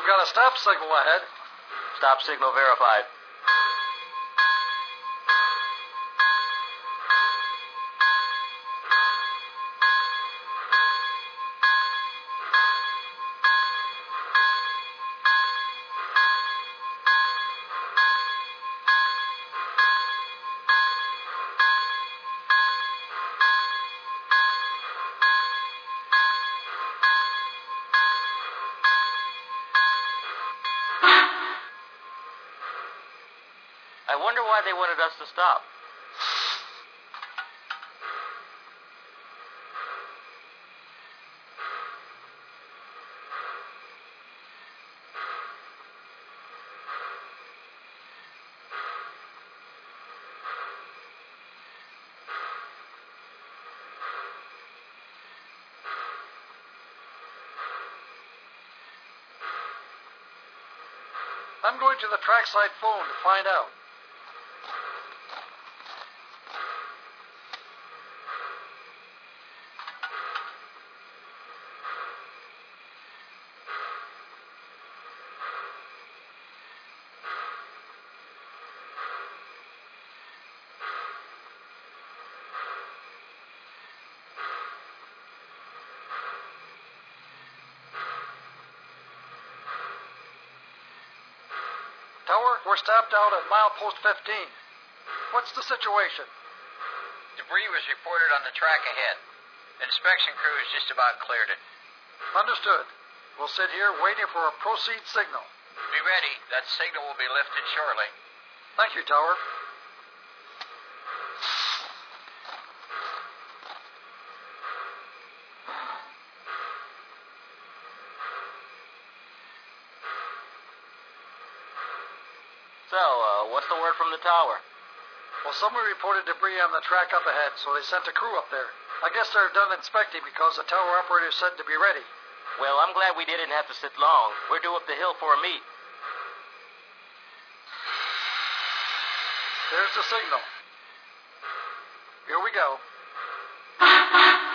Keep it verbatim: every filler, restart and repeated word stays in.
got a stop signal ahead. Stop signal verified. I wonder why they wanted us to stop. I'm going to the trackside phone to find out. Tower, we're stopped out at milepost fifteen. What's the situation? Debris was reported on the track ahead. Inspection crew has just about cleared it. Understood. We'll sit here waiting for a proceed signal. Be ready. That signal will be lifted shortly. Thank you, Tower. So, uh, what's the word from the tower? Well, someone reported debris on the track up ahead, so they sent a crew up there. I guess they're done inspecting because the tower operator said to be ready. Well, I'm glad we didn't have to sit long. We're due up the hill for a meet. There's the signal. Here we go.